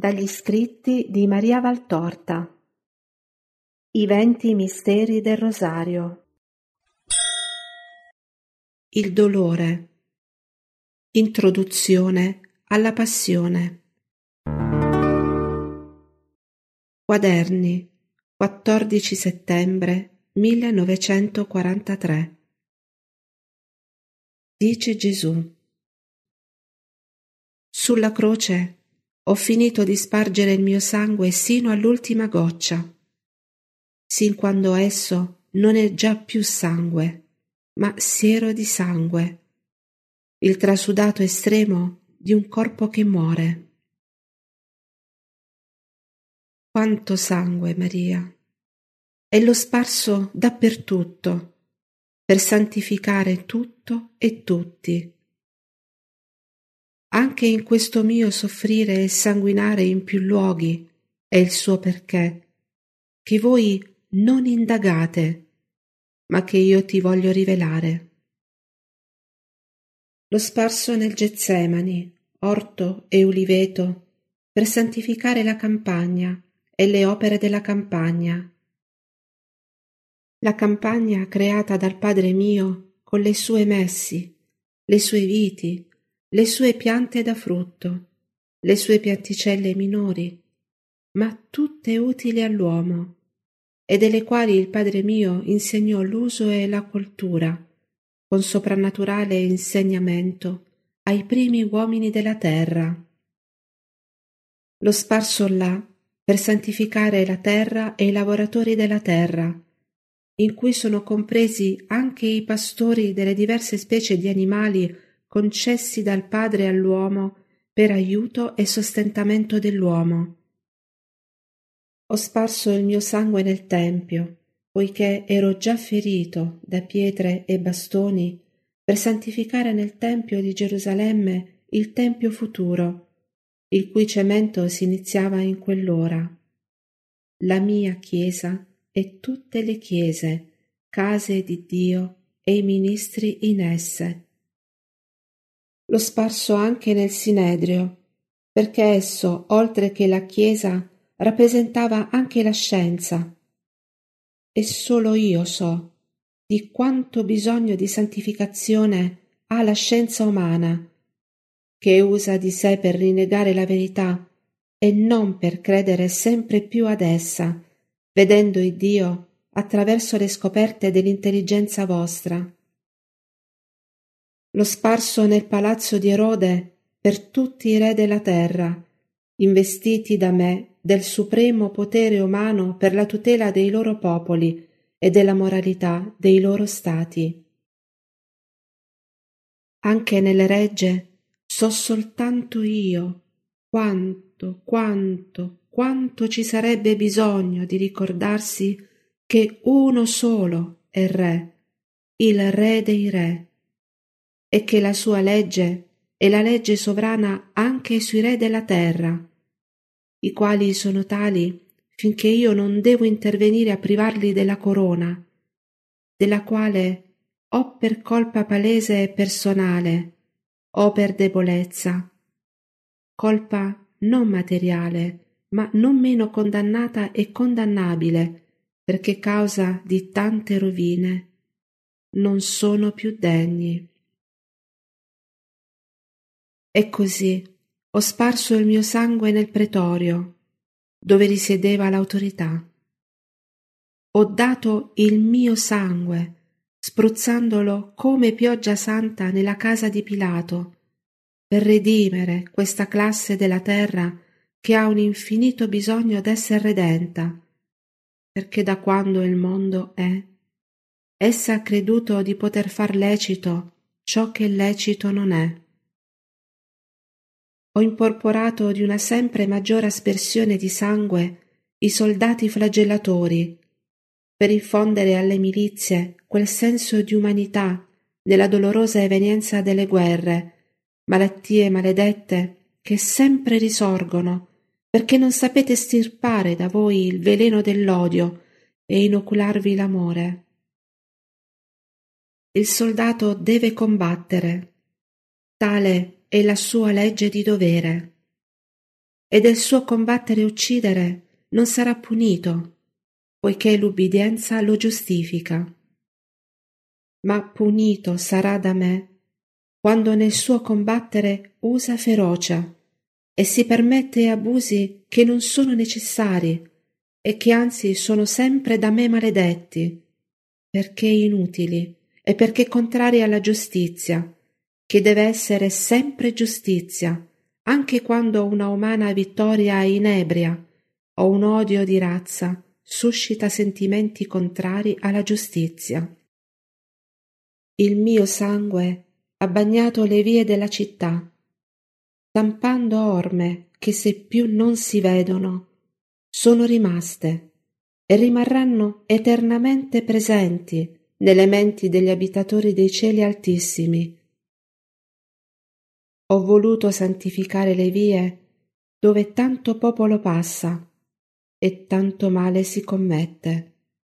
Dagli scritti di Maria Valtorta. I 20 misteri del Rosario. Il dolore. Introduzione alla Passione. Quaderni, 14 settembre 1943. Dice Gesù: sulla croce ho finito di spargere il mio sangue sino all'ultima goccia, sin quando esso non è già più sangue, ma siero di sangue, il trasudato estremo di un corpo che muore. Quanto sangue, Maria! E l'ho sparso dappertutto, per santificare tutto e tutti. Anche in questo mio soffrire e sanguinare in più luoghi è il suo perché, che voi non indagate, ma che io ti voglio rivelare. L'ho sparso nel Getsemani, orto e uliveto, per santificare la campagna e le opere della campagna. La campagna creata dal Padre mio con le sue messi, le sue viti, le sue piante da frutto, le sue pianticelle minori, ma tutte utili all'uomo, e delle quali il Padre mio insegnò l'uso e la coltura, con soprannaturale insegnamento, ai primi uomini della terra. L'ho sparso là per santificare la terra e i lavoratori della terra, in cui sono compresi anche i pastori delle diverse specie di animali concessi dal Padre all'uomo per aiuto e sostentamento dell'uomo. Ho sparso il mio sangue nel Tempio, poiché ero già ferito da pietre e bastoni per santificare nel Tempio di Gerusalemme il Tempio futuro, il cui cemento si iniziava in quell'ora. La mia Chiesa e tutte le chiese, case di Dio e i ministri in esse. L'ho sparso anche nel Sinedrio, perché esso, oltre che la Chiesa, rappresentava anche la scienza. E solo io so di quanto bisogno di santificazione ha la scienza umana, che usa di sé per rinnegare la verità e non per credere sempre più ad essa, vedendo il Dio attraverso le scoperte dell'intelligenza vostra. L'ho sparso nel palazzo di Erode per tutti i re della terra, investiti da me del supremo potere umano per la tutela dei loro popoli e della moralità dei loro stati. Anche nelle regge so soltanto io quanto ci sarebbe bisogno di ricordarsi che uno solo è Re, il Re dei Re, e che la sua legge è la legge sovrana anche sui re della terra, i quali sono tali finché io non devo intervenire a privarli della corona, della quale o per colpa palese e personale o per debolezza, colpa non materiale, ma non meno condannata e condannabile, perché causa di tante rovine, non sono più degni. E così ho sparso il mio sangue nel pretorio, dove risiedeva l'autorità. Ho dato il mio sangue, spruzzandolo come pioggia santa nella casa di Pilato, per redimere questa classe della terra che ha un infinito bisogno d'esser redenta, perché da quando il mondo è, essa ha creduto di poter far lecito ciò che lecito non è. Ho imporporato di una sempre maggiore aspersione di sangue i soldati flagellatori, per infondere alle milizie quel senso di umanità nella dolorosa evenienza delle guerre, malattie maledette che sempre risorgono, perché non sapete estirpare da voi il veleno dell'odio e inocularvi l'amore. Il soldato deve combattere, tale è la sua legge di dovere. e del suo combattere e uccidere non sarà punito, poiché l'ubbidienza lo giustifica. Ma punito sarà da me quando nel suo combattere usa ferocia e si permette abusi che non sono necessari e che anzi sono sempre da me maledetti, perché inutili e perché contrari alla giustizia, che deve essere sempre giustizia, anche quando una umana vittoria inebria o un odio di razza suscita sentimenti contrari alla giustizia. Il mio sangue ha bagnato le vie della città, stampando orme che se più non si vedono, sono rimaste e rimarranno eternamente presenti nelle menti degli abitatori dei cieli altissimi. Ho voluto santificare le vie dove tanto popolo passa e tanto male si commette.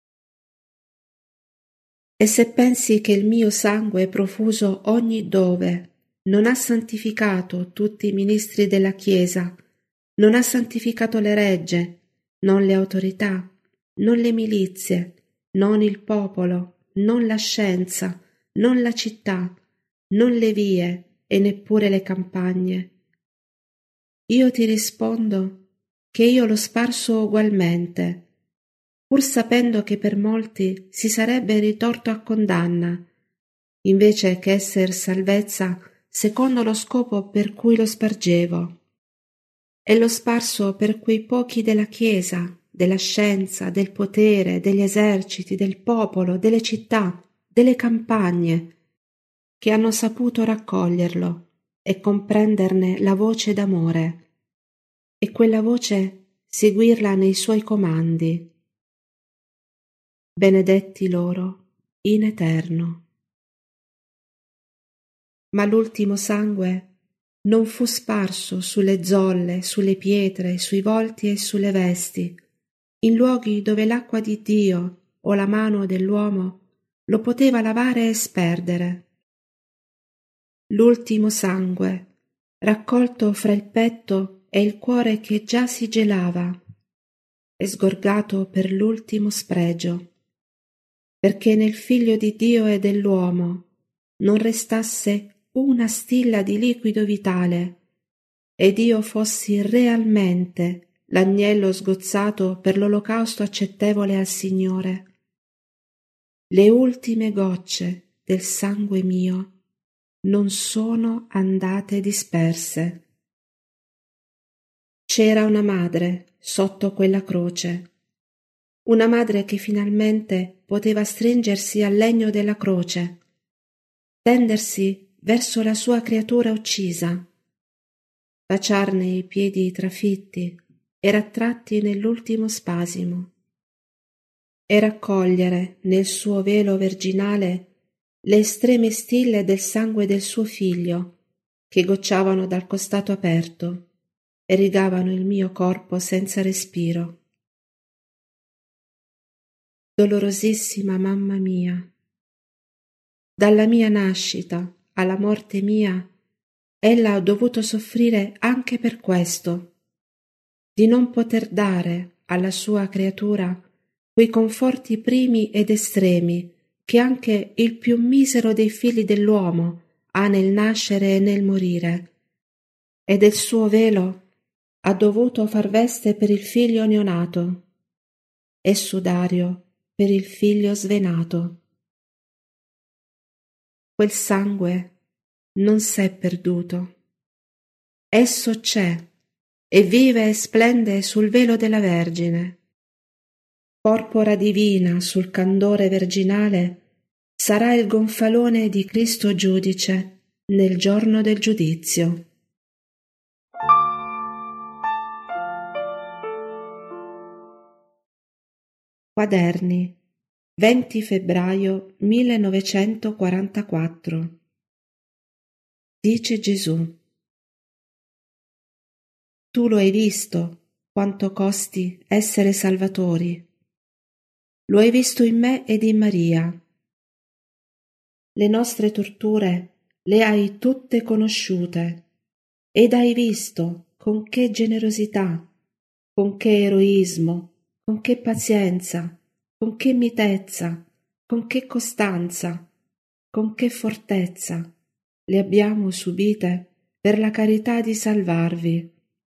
E se pensi che il mio sangue profuso ogni dove non ha santificato tutti i ministri della Chiesa, non ha santificato le regge, non le autorità, non le milizie, non il popolo, non la scienza, non la città, non le vie e neppure le campagne. Io ti rispondo che io l'ho sparso ugualmente, pur sapendo che per molti si sarebbe ritorto a condanna, invece che esser salvezza secondo lo scopo per cui lo spargevo. E l'ho sparso per quei pochi della Chiesa, della scienza, del potere, degli eserciti, del popolo, delle città, delle campagne, che hanno saputo raccoglierlo e comprenderne la voce d'amore, e quella voce seguirla nei suoi comandi. Benedetti loro in eterno. Ma l'ultimo sangue non fu sparso sulle zolle, sulle pietre, sui volti e sulle vesti, in luoghi dove l'acqua di Dio o la mano dell'uomo lo poteva lavare e sperdere. L'ultimo sangue, raccolto fra il petto e il cuore che già si gelava, e sgorgato per l'ultimo spregio, perché nel Figlio di Dio e dell'uomo non restasse una stilla di liquido vitale, ed io fossi realmente l'agnello sgozzato per l'olocausto accettevole al Signore. Le ultime gocce del sangue mio non sono andate disperse. C'era una madre sotto quella croce, una madre che finalmente poteva stringersi al legno della croce, tendersi verso la sua creatura uccisa, baciarne i piedi trafitti e rattratti nell'ultimo spasimo, e raccogliere nel suo velo virginale le estreme stille del sangue del suo figlio, che gocciavano dal costato aperto e rigavano il mio corpo senza respiro. Dolorosissima mamma mia, dalla mia nascita alla morte mia, ella ha dovuto soffrire anche per questo, di non poter dare alla sua creatura quei conforti primi ed estremi che anche il più misero dei figli dell'uomo ha nel nascere e nel morire, e del suo velo ha dovuto far veste per il figlio neonato e sudario per il figlio svenato. Quel sangue non s'è perduto. Esso c'è e vive e splende sul velo della Vergine. Porpora divina sul candore virginale sarà il gonfalone di Cristo giudice nel giorno del giudizio. Quaderni, 20 febbraio 1944. Dice Gesù: Tu lo hai visto quanto costi essere salvatori. Lo hai visto in me ed in Maria. Le nostre torture le hai tutte conosciute ed hai visto con che generosità, con che eroismo, con che pazienza, con che mitezza, con che costanza, con che fortezza le abbiamo subite per la carità di salvarvi.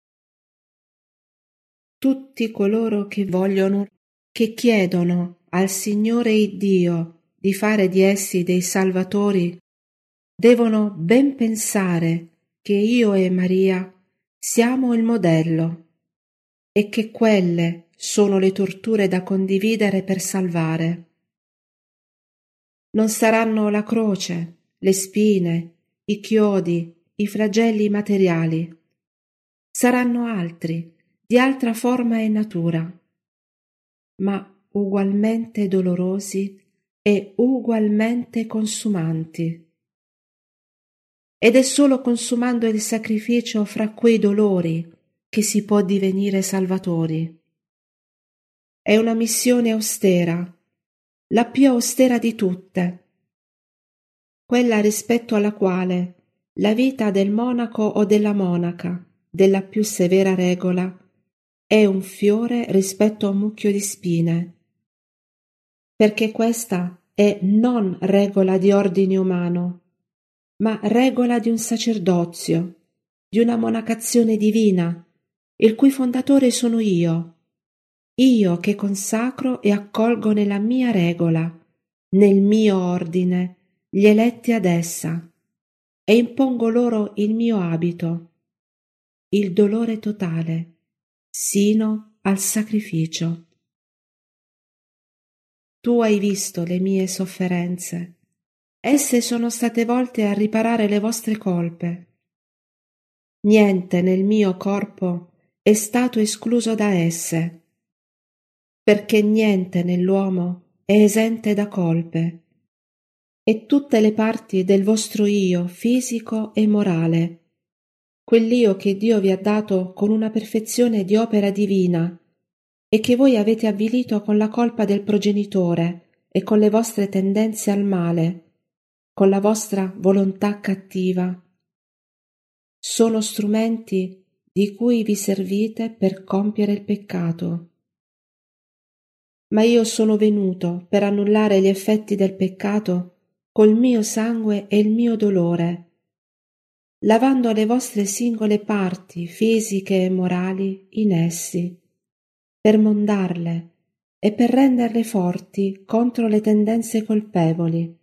Tutti coloro che vogliono, che chiedono al Signore Iddio di fare di essi dei salvatori, devono ben pensare che io e Maria siamo il modello e che quelle sono le torture da condividere per salvare. Non saranno la croce, le spine, i chiodi, i flagelli materiali. Saranno altri, di altra forma e natura, ma ugualmente dolorosi e ugualmente consumanti. Ed è solo consumando il sacrificio fra quei dolori che si può divenire salvatori. È una missione austera, la più austera di tutte, quella rispetto alla quale la vita del monaco o della monaca, della più severa regola, è un fiore rispetto a un mucchio di spine, perché questa è non regola di ordine umano, ma regola di un sacerdozio, di una monacazione divina, il cui fondatore sono io che consacro e accolgo nella mia regola, nel mio ordine, gli eletti ad essa, e impongo loro il mio abito, il dolore totale, sino al sacrificio. Tu hai visto le mie sofferenze. Esse sono state volte a riparare le vostre colpe. Niente nel mio corpo è stato escluso da esse, perché niente nell'uomo è esente da colpe, e tutte le parti del vostro io fisico e morale, quell'io che Dio vi ha dato con una perfezione di opera divina e che voi avete avvilito con la colpa del progenitore e con le vostre tendenze al male, con la vostra volontà cattiva, sono strumenti di cui vi servite per compiere il peccato. Ma io sono venuto per annullare gli effetti del peccato col mio sangue e il mio dolore, lavando le vostre singole parti fisiche e morali in essi, per mondarle e per renderle forti contro le tendenze colpevoli.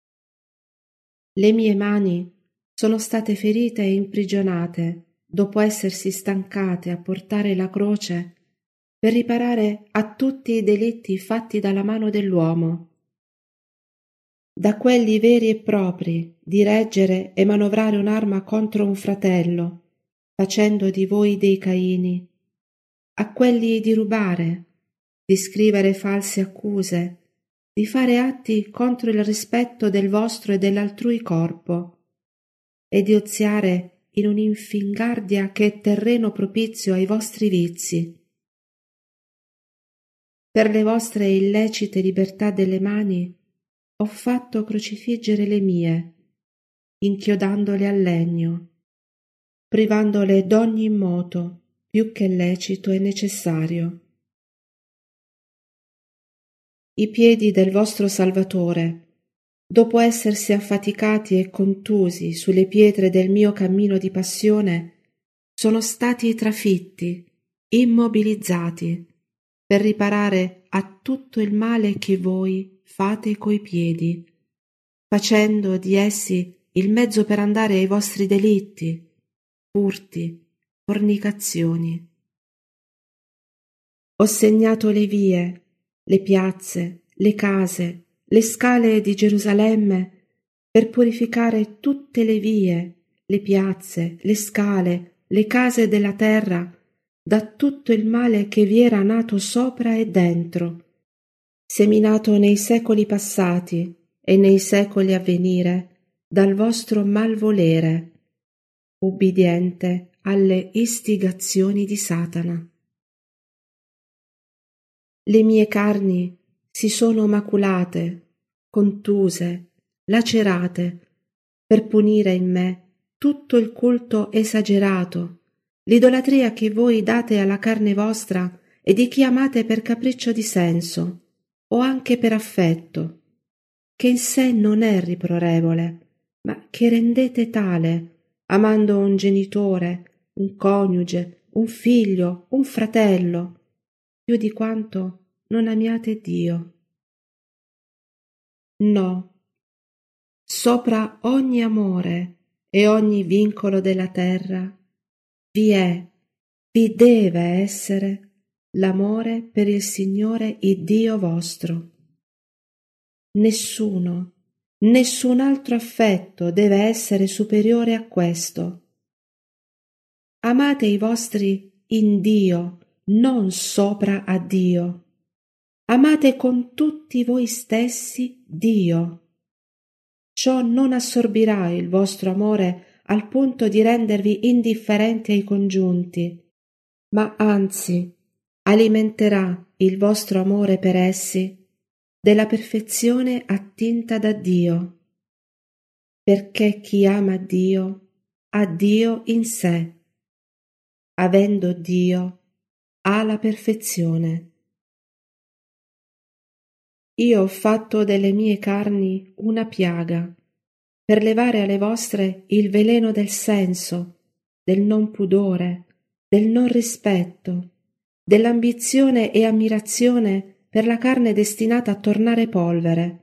Le mie mani sono state ferite e imprigionate dopo essersi stancate a portare la croce per riparare a tutti i delitti fatti dalla mano dell'uomo, da quelli veri e propri di reggere e manovrare un'arma contro un fratello, facendo di voi dei Caini, a quelli di rubare, di scrivere false accuse, di fare atti contro il rispetto del vostro e dell'altrui corpo, e di oziare in un'infingardia che è terreno propizio ai vostri vizi. Per le vostre illecite libertà delle mani ho fatto crocifiggere le mie, inchiodandole al legno, privandole d'ogni moto più che lecito e necessario. I piedi del vostro Salvatore, dopo essersi affaticati e contusi sulle pietre del mio cammino di passione, sono stati trafitti, immobilizzati, per riparare a tutto il male che voi fate coi piedi, facendo di essi il mezzo per andare ai vostri delitti, furti, fornicazioni. Ho segnato le vie, le piazze, le case, le scale di Gerusalemme, per purificare tutte le vie, le piazze, le scale, le case della terra, da tutto il male che vi era nato sopra e dentro, seminato nei secoli passati e nei secoli a venire dal vostro malvolere, ubbidiente alle istigazioni di Satana. Le mie carni si sono maculate, contuse, lacerate, per punire in me tutto il culto esagerato l'idolatria che voi date alla carne vostra e di chi amate per capriccio di senso, o anche per affetto, che in sé non è riprorevole, ma che rendete tale, amando un genitore, un coniuge, un figlio, un fratello, più di quanto non amiate Dio. No, sopra ogni amore e ogni vincolo della terra vi deve essere l'amore per il Signore Iddio vostro. Nessun altro affetto deve essere superiore a questo. Amate i vostri in Dio, non sopra a Dio. Amate con tutti voi stessi Dio. Ciò non assorbirà il vostro amore al punto di rendervi indifferenti ai congiunti, ma anzi alimenterà il vostro amore per essi della perfezione attinta da Dio, perché chi ama Dio ha Dio in sé, avendo Dio ha la perfezione. Io ho fatto delle mie carni una piaga, per levare alle vostre il veleno del senso, del non pudore, del non rispetto, dell'ambizione e ammirazione per la carne destinata a tornare polvere.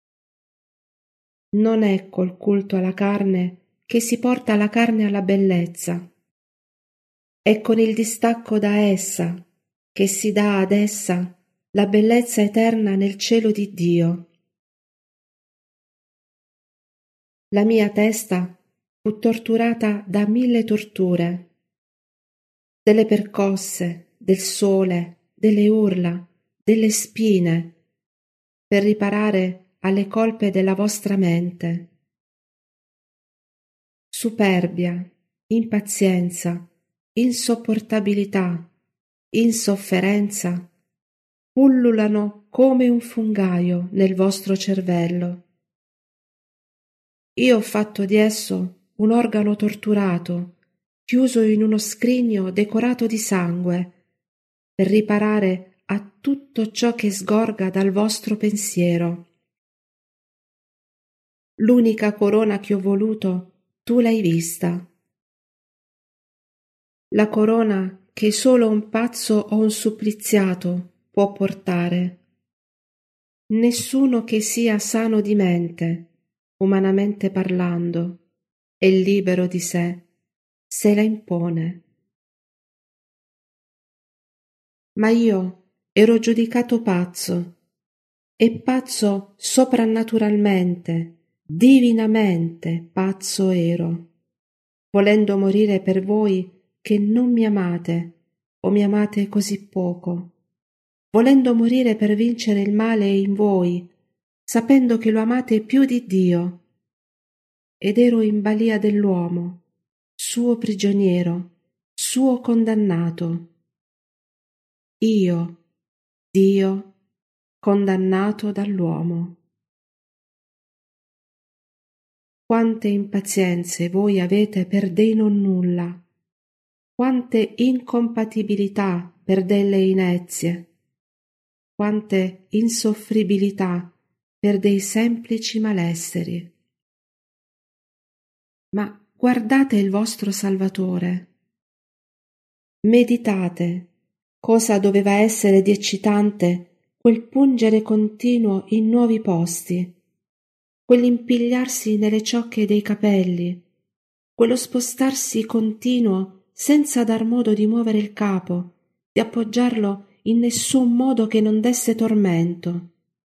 Non è col culto alla carne che si porta la carne alla bellezza. È con il distacco da essa che si dà ad essa la bellezza eterna nel cielo di Dio. La mia testa fu torturata da 1000 torture, delle percosse, del sole, delle urla, delle spine, per riparare alle colpe della vostra mente. Superbia, impazienza, insopportabilità, insofferenza pullulano come un fungaio nel vostro cervello. Io ho fatto di esso un organo torturato, chiuso in uno scrigno decorato di sangue, per riparare a tutto ciò che sgorga dal vostro pensiero. L'unica corona che ho voluto, tu l'hai vista. La corona che solo un pazzo o un suppliziato può portare. Nessuno che sia sano di mente, umanamente parlando, e libero di sé, se la impone. Ma io ero giudicato pazzo, e pazzo soprannaturalmente, divinamente pazzo ero, volendo morire per voi che non mi amate o mi amate così poco, volendo morire per vincere il male in voi, sapendo che lo amate più di Dio. Ed ero in balia dell'uomo, suo prigioniero, suo condannato. Io, Dio, condannato dall'uomo. Quante impazienze voi avete per dei nonnulla, quante incompatibilità per delle inezie, quante insoffribilità per dei semplici malesseri. Ma guardate il vostro Salvatore. Meditate cosa doveva essere di eccitante quel pungere continuo in nuovi posti, quell'impigliarsi nelle ciocche dei capelli, quello spostarsi continuo senza dar modo di muovere il capo, di appoggiarlo in nessun modo che non desse tormento.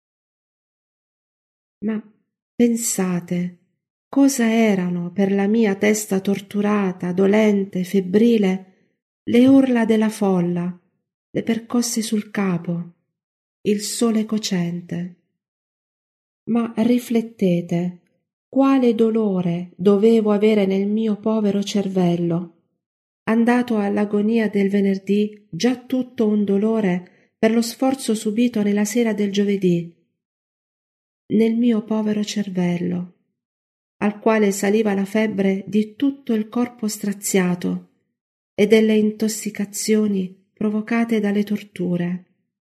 Ma pensate, cosa erano per la mia testa torturata, dolente, febbrile, le urla della folla, le percosse sul capo, il sole cocente. Ma riflettete, quale dolore dovevo avere nel mio povero cervello, andato all'agonia del venerdì già tutto un dolore per lo sforzo subito nella sera del giovedì, nel mio povero cervello, al quale saliva la febbre di tutto il corpo straziato, e delle intossicazioni provocate dalle torture.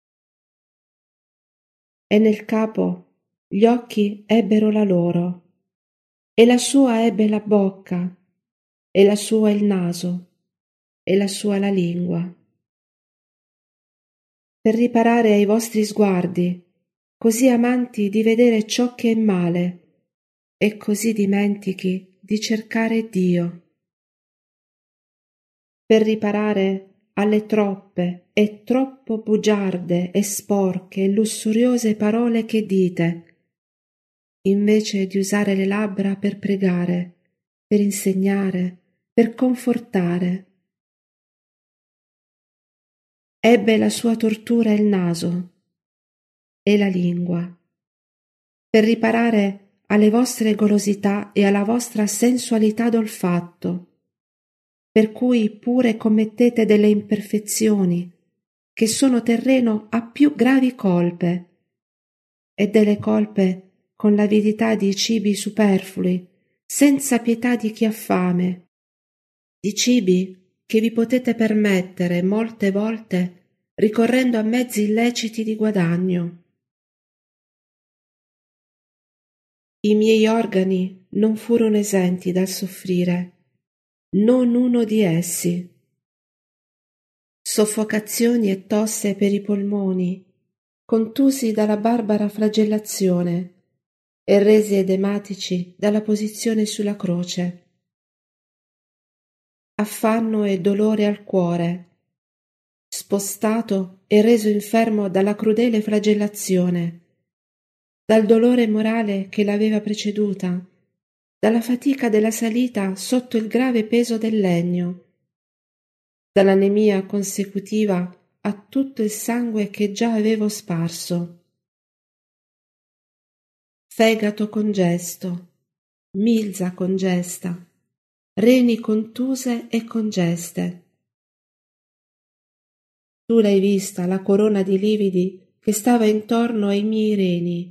E nel capo gli occhi ebbero la loro, e la sua ebbe la bocca, e la sua il naso, e la sua la lingua. Per riparare ai vostri sguardi, così amanti di vedere ciò che è male, e così dimentichi di cercare Dio. Per riparare alle troppe e troppo bugiarde e sporche e lussuriose parole che dite, invece di usare le labbra per pregare, per insegnare, per confortare. Ebbe la sua tortura il naso e la lingua, per riparare alle vostre golosità e alla vostra sensualità d'olfatto, per cui pure commettete delle imperfezioni, che sono terreno a più gravi colpe, e delle colpe con l'avidità di cibi superflui, senza pietà di chi ha fame, di cibi che vi potete permettere molte volte ricorrendo a mezzi illeciti di guadagno. I miei organi non furono esenti dal soffrire, non uno di essi. Soffocazioni e tosse per i polmoni, contusi dalla barbara flagellazione e resi edematici dalla posizione sulla croce. Affanno e dolore al cuore, spostato e reso infermo dalla crudele flagellazione, dal dolore morale che l'aveva preceduta, dalla fatica della salita sotto il grave peso del legno, dall'anemia consecutiva a tutto il sangue che già avevo sparso. Fegato congesto, milza congesta, reni contuse e congeste. Tu l'hai vista la corona di lividi che stava intorno ai miei reni.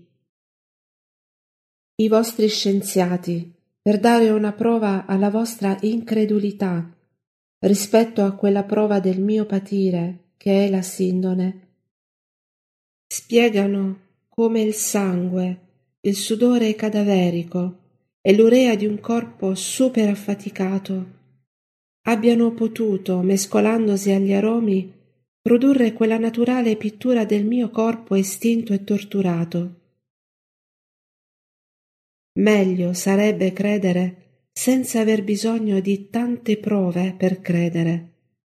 I vostri scienziati, per dare una prova alla vostra incredulità rispetto a quella prova del mio patire, che è la sindone, spiegano come il sangue, il sudore cadaverico e l'urea di un corpo super affaticato abbiano potuto, mescolandosi agli aromi, produrre quella naturale pittura del mio corpo estinto e torturato. Meglio sarebbe credere senza aver bisogno di tante prove per credere.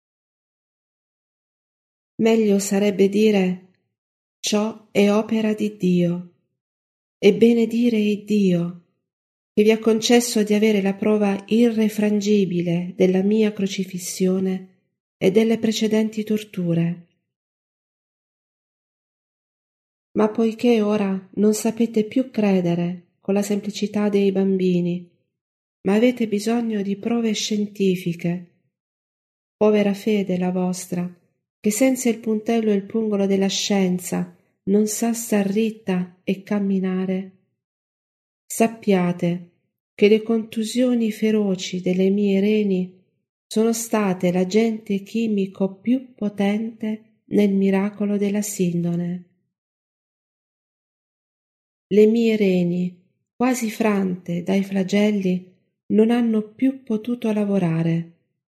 Meglio sarebbe dire ciò è opera di Dio, e benedire il Dio che vi ha concesso di avere la prova irrefrangibile della mia crocifissione e delle precedenti torture. Ma poiché ora non sapete più credere con la semplicità dei bambini, ma avete bisogno di prove scientifiche, povera fede la vostra, che senza il puntello e il pungolo della scienza non sa star ritta e camminare. Sappiate che le contusioni feroci delle mie reni sono state l'agente chimico più potente nel miracolo della sindone. Le mie reni, quasi frante dai flagelli, non hanno più potuto lavorare.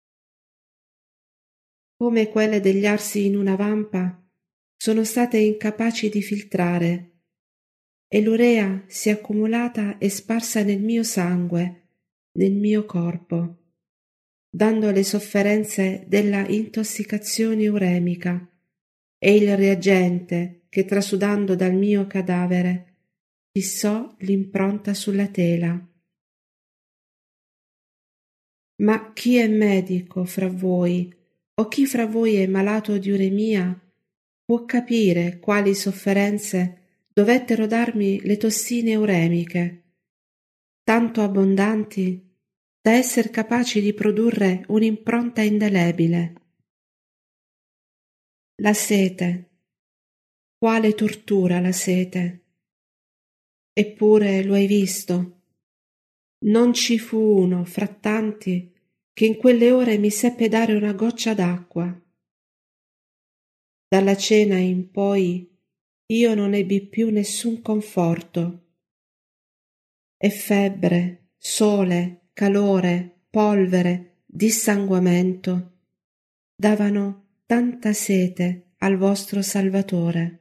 Come quelle degli arsi in una vampa, sono state incapaci di filtrare, e l'urea si è accumulata e sparsa nel mio sangue, nel mio corpo, dando le sofferenze della intossicazione uremica e il reagente che trasudando dal mio cadavere fissò l'impronta sulla tela. Ma chi è medico fra voi, o chi fra voi è malato di uremia, può capire quali sofferenze dovettero darmi le tossine uremiche, tanto abbondanti da esser capaci di produrre un'impronta indelebile. La sete, quale tortura la sete! Eppure lo hai visto. Non ci fu uno fra tanti che in quelle ore mi seppe dare una goccia d'acqua. Dalla cena in poi io non ebbi più nessun conforto. E febbre, sole, calore, polvere, dissanguamento davano tanta sete al vostro Salvatore.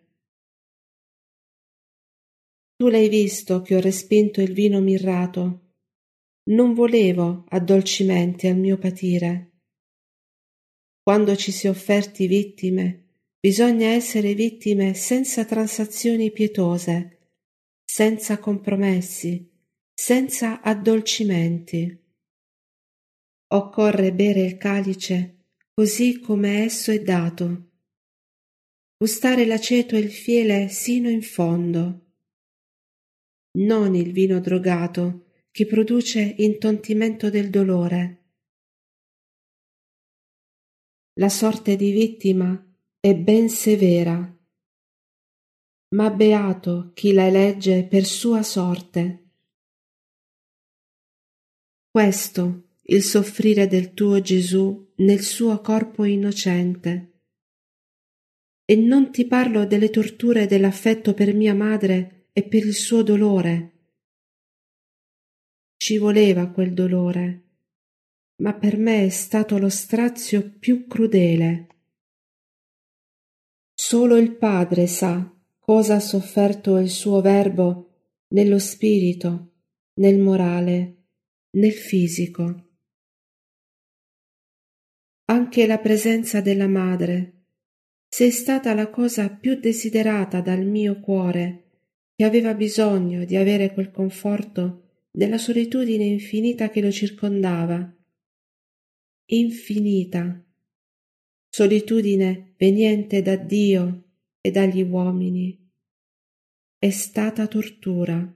Tu l'hai visto che ho respinto il vino mirrato. Non volevo addolcimenti al mio patire. Quando ci si è offerti vittime, bisogna essere vittime senza transazioni pietose, senza compromessi, senza addolcimenti. Occorre bere il calice così come esso è dato, gustare l'aceto e il fiele sino in fondo, non il vino drogato che produce intontimento del dolore. La sorte di vittima è ben severa, ma beato chi la elegge per sua sorte. Questo il soffrire del tuo Gesù nel suo corpo innocente. E non ti parlo delle torture dell'affetto per mia madre e per il suo dolore. Ci voleva quel dolore, ma per me è stato lo strazio più crudele. Solo il Padre sa cosa ha sofferto il suo Verbo nello spirito, nel morale, nel fisico. Anche la presenza della madre, se è stata la cosa più desiderata dal mio cuore, che aveva bisogno di avere quel conforto della solitudine infinita che lo circondava. Infinita, solitudine veniente da Dio e dagli uomini. È stata tortura.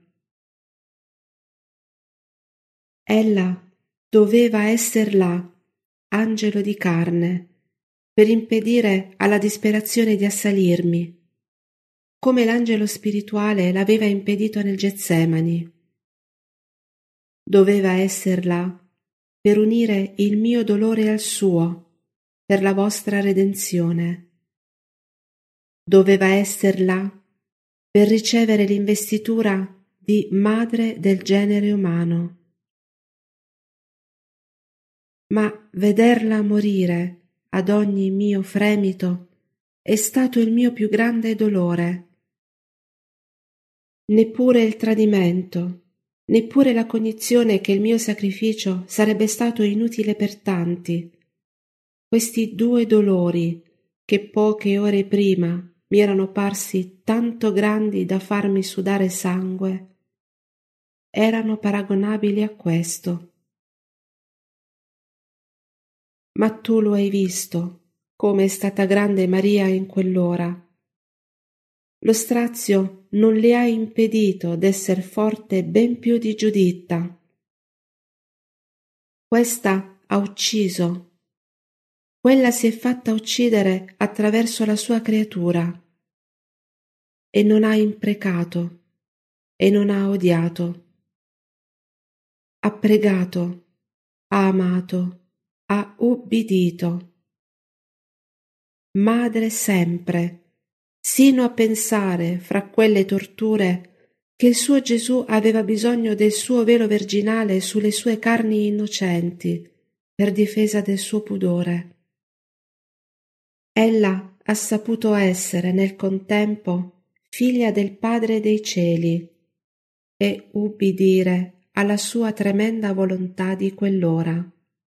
Ella doveva esser là, angelo di carne, per impedire alla disperazione di assalirmi, come l'angelo spirituale l'aveva impedito nel Getsemani. Doveva esser là per unire il mio dolore al suo, per la vostra redenzione. Doveva esser là per ricevere l'investitura di madre del genere umano. Ma vederla morire ad ogni mio fremito è stato il mio più grande dolore. Neppure il tradimento, neppure la cognizione che il mio sacrificio sarebbe stato inutile per tanti. Questi due dolori, che poche ore prima mi erano parsi tanto grandi da farmi sudare sangue, erano paragonabili a questo. Ma tu lo hai visto, come è stata grande Maria in quell'ora. Lo strazio non le ha impedito d'esser forte ben più di Giuditta. Questa ha ucciso. Quella si è fatta uccidere attraverso la sua creatura. E non ha imprecato, e non ha odiato. Ha pregato, ha amato, ha ubbidito. Madre sempre, sino a pensare fra quelle torture che il suo Gesù aveva bisogno del suo velo virginale sulle sue carni innocenti per difesa del suo pudore. Ella ha saputo essere nel contempo figlia del Padre dei cieli e ubbidire alla sua tremenda volontà di quell'ora.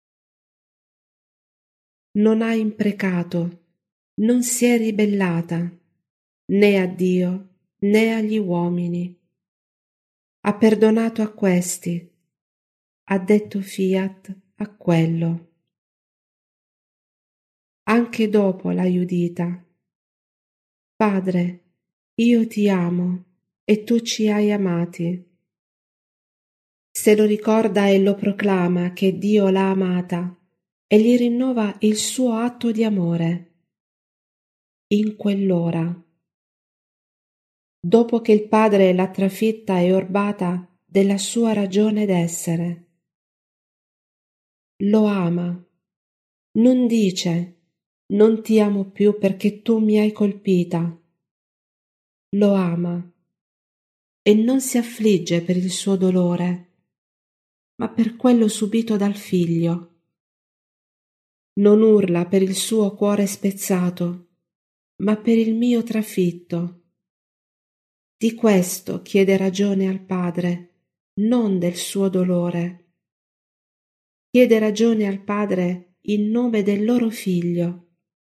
Non ha imprecato, non si è ribellata, né a Dio né agli uomini. Ha perdonato a questi, ha detto fiat a quello. Anche dopo l'hai udita. Padre, io ti amo e tu ci hai amati. Se lo ricorda e lo proclama che Dio l'ha amata e gli rinnova il suo atto di amore. In quell'ora, dopo che il Padre l'ha trafitta e orbata della sua ragione d'essere. lo ama. Non dice: non ti amo più perché tu mi hai colpita. Lo ama e non si affligge per il suo dolore, ma per quello subito dal figlio. Non urla per il suo cuore spezzato, ma per il mio trafitto. Di questo chiede ragione al Padre, non del suo dolore. Chiede ragione al Padre in nome del loro figlio.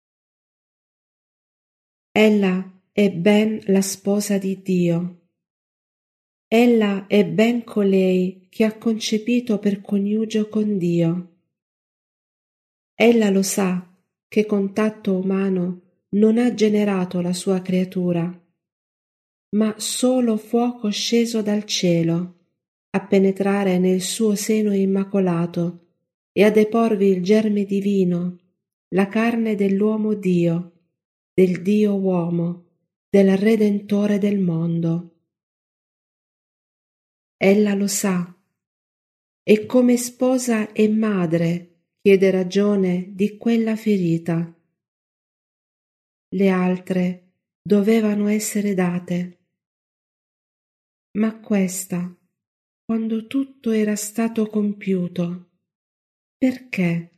Ella è ben la sposa di Dio. Ella è ben colei che ha concepito per coniugio con Dio. Ella lo sa che contatto umano non ha generato la sua creatura, ma solo fuoco sceso dal cielo a penetrare nel suo seno immacolato e a deporvi il germe divino, la carne dell'uomo Dio, del Dio uomo, del Redentore del mondo. Ella lo sa e come sposa e madre chiede ragione di quella ferita. Le altre dovevano essere date, ma questa, quando tutto era stato compiuto, perché?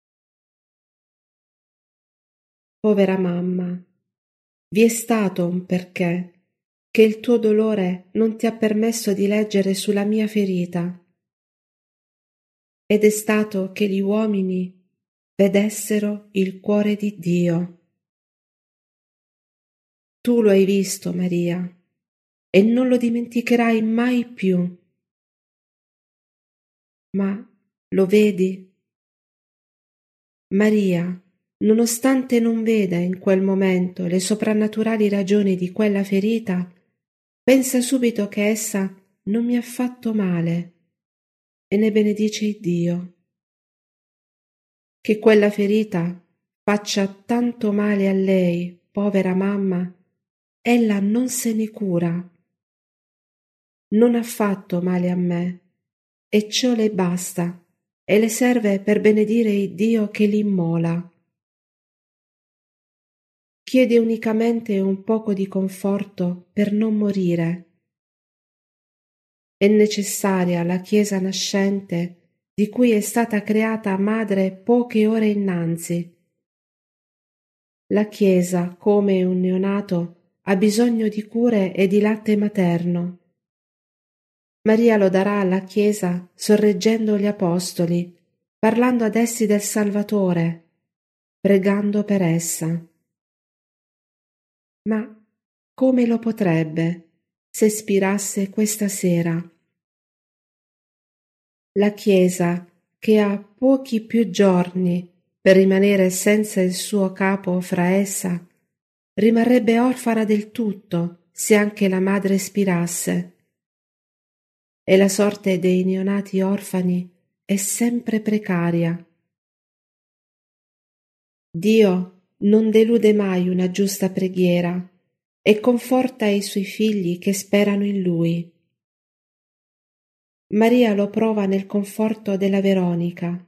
Povera mamma, vi è stato un perché che il tuo dolore non ti ha permesso di leggere sulla mia ferita, ed è stato che gli uomini vedessero il cuore di Dio. Tu lo hai visto, Maria, e non lo dimenticherai mai più. Ma lo vedi? Maria, nonostante non veda in quel momento le soprannaturali ragioni di quella ferita, pensa subito che essa non mi ha fatto male e ne benedice Dio. Che quella ferita faccia tanto male a lei, povera mamma, ella non se ne cura. Non ha fatto male a me, e ciò le basta, e le serve per benedire il Dio che l'immola. Chiede unicamente un poco di conforto per non morire. È necessaria la Chiesa nascente di cui è stata creata madre poche ore innanzi. La Chiesa, come un neonato, ha bisogno di cure e di latte materno. Maria lo darà alla Chiesa sorreggendo gli apostoli, parlando ad essi del Salvatore, pregando per essa. Ma come lo potrebbe se spirasse questa sera? La Chiesa, che ha pochi più giorni per rimanere senza il suo capo fra essa, rimarrebbe orfana del tutto se anche la madre spirasse. E la sorte dei neonati orfani è sempre precaria. Dio non delude mai una giusta preghiera e conforta i suoi figli che sperano in Lui. Maria lo prova nel conforto della Veronica.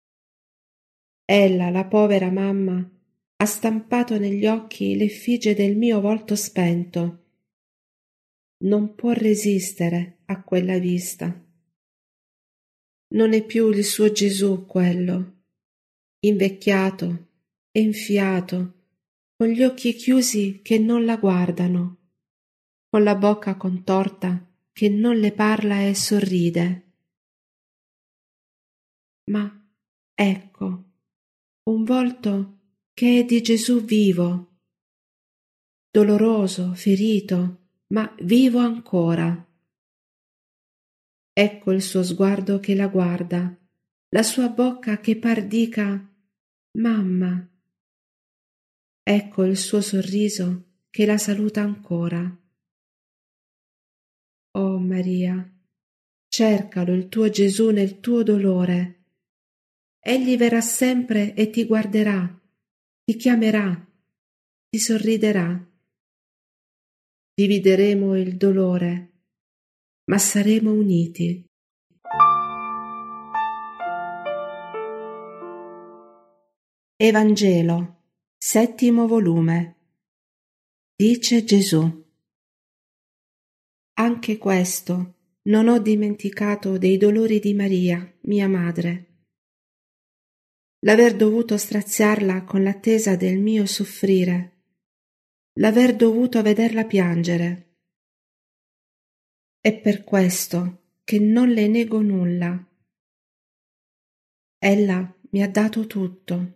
Ella, la povera mamma, ha stampato negli occhi l'effigie del mio volto spento. Non può resistere a quella vista. Non è più il suo Gesù quello, invecchiato, enfiato, con gli occhi chiusi che non la guardano, con la bocca contorta che non le parla e sorride. Ma ecco, un volto che è di Gesù vivo, doloroso, ferito, ma vivo ancora. Ecco il suo sguardo che la guarda, la sua bocca che par dica «Mamma». Ecco il suo sorriso che la saluta ancora. Oh Maria, cercalo il tuo Gesù nel tuo dolore. Egli verrà sempre e ti guarderà, ti chiamerà, ti sorriderà. Divideremo il dolore, ma saremo uniti. Evangelo, 7° volume. Dice Gesù: anche questo non ho dimenticato dei dolori di Maria, mia madre. L'aver dovuto straziarla con l'attesa del mio soffrire, l'aver dovuto vederla piangere. È per questo che non le nego nulla. Ella mi ha dato tutto.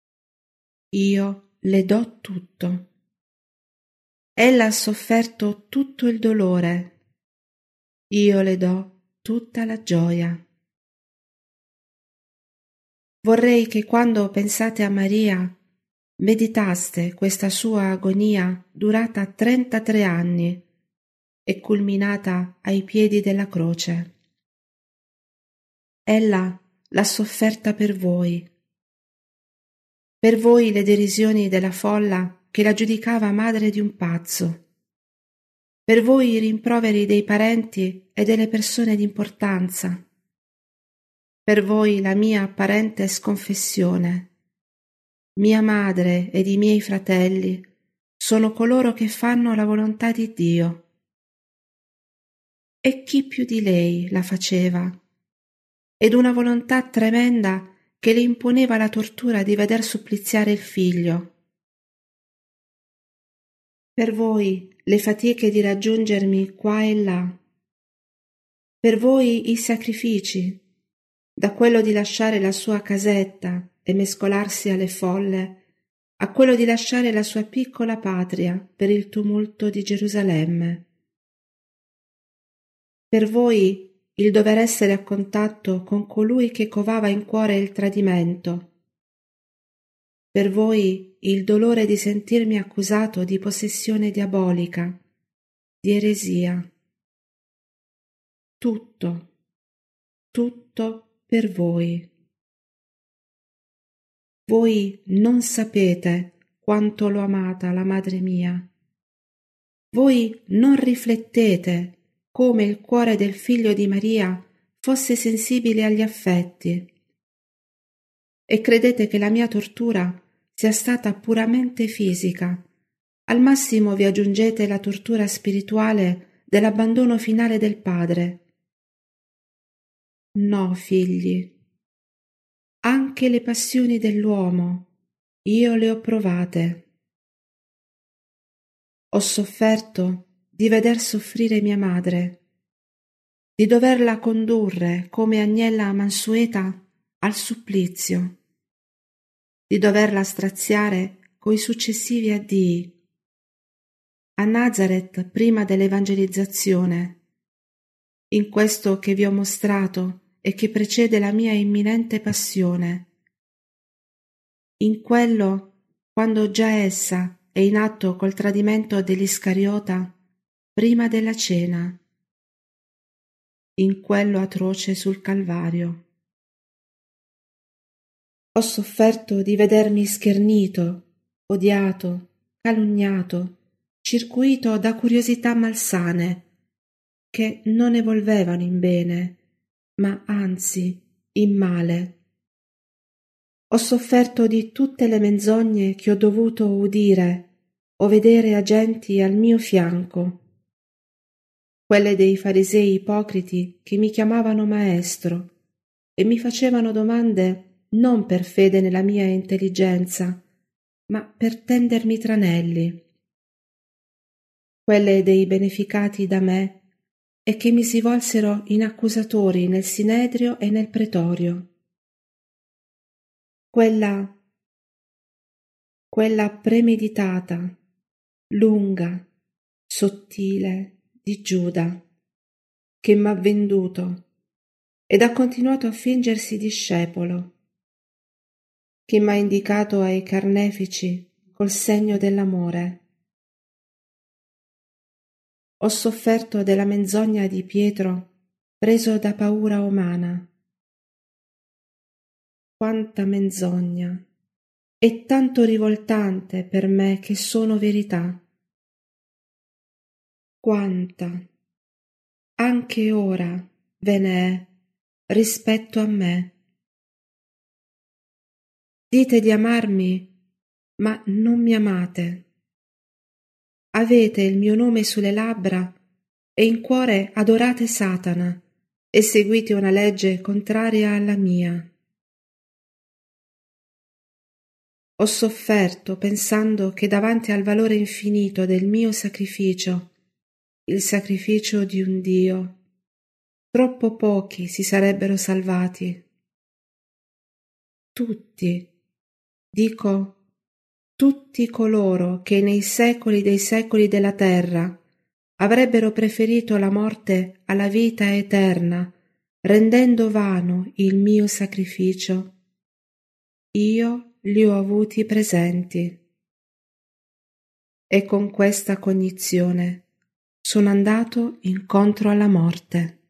Io le do tutto. Ella ha sofferto tutto il dolore. Io le do tutta la gioia. Vorrei che quando pensate a Maria meditaste questa sua agonia durata 33 anni e culminata ai piedi della croce. Ella l'ha sofferta per voi le derisioni della folla che la giudicava madre di un pazzo, per voi i rimproveri dei parenti e delle persone d'importanza, per voi la mia apparente sconfessione. Mia madre ed i miei fratelli sono coloro che fanno la volontà di Dio. E chi più di lei la faceva? Ed una volontà tremenda che le imponeva la tortura di veder suppliziare il figlio. Per voi le fatiche di raggiungermi qua e là, per voi i sacrifici, da quello di lasciare la sua casetta e mescolarsi alle folle, a quello di lasciare la sua piccola patria per il tumulto di Gerusalemme. Per voi il dover essere a contatto con colui che covava in cuore il tradimento. Per voi il dolore di sentirmi accusato di possessione diabolica, di eresia. Tutto, tutto per voi. Voi non sapete quanto l'ho amata la madre mia. Voi non riflettete come il cuore del figlio di Maria fosse sensibile agli affetti. E credete che la mia tortura sia stata puramente fisica. Al massimo vi aggiungete la tortura spirituale dell'abbandono finale del padre. No, figli. Anche le passioni dell'uomo io le ho provate. Ho sofferto di veder soffrire mia madre, di doverla condurre come agnella mansueta al supplizio, di doverla straziare coi successivi addii. A Nazareth prima dell'evangelizzazione, in questo che vi ho mostrato e che precede la mia imminente passione, in quello quando già essa è in atto col tradimento dell'Iscariota prima della cena, in quello atroce sul Calvario. Ho sofferto di vedermi schernito, odiato, calunniato, circuito da curiosità malsane, che non evolvevano in bene, ma anzi in male. Ho sofferto di tutte le menzogne che ho dovuto udire o vedere agenti al mio fianco, quelle dei farisei ipocriti che mi chiamavano maestro e mi facevano domande non per fede nella mia intelligenza, ma per tendermi tranelli, quelle dei beneficati da me e che mi si volsero in accusatori nel Sinedrio e nel Pretorio. Quella premeditata, lunga, sottile di Giuda, che m'ha venduto ed ha continuato a fingersi discepolo, che m'ha indicato ai carnefici col segno dell'amore. Ho sofferto della menzogna di Pietro preso da paura umana. Quanta menzogna! È tanto rivoltante per me che sono verità. Quanta, anche ora, ve ne è rispetto a me. Dite di amarmi, ma non mi amate. Avete il mio nome sulle labbra e in cuore adorate Satana e seguite una legge contraria alla mia. Ho sofferto pensando che davanti al valore infinito del mio sacrificio, il sacrificio di un Dio, troppo pochi si sarebbero salvati. Tutti, dico, tutti coloro che nei secoli dei secoli della terra avrebbero preferito la morte alla vita eterna, rendendo vano il mio sacrificio, io li ho avuti presenti. E con questa cognizione sono andato incontro alla morte.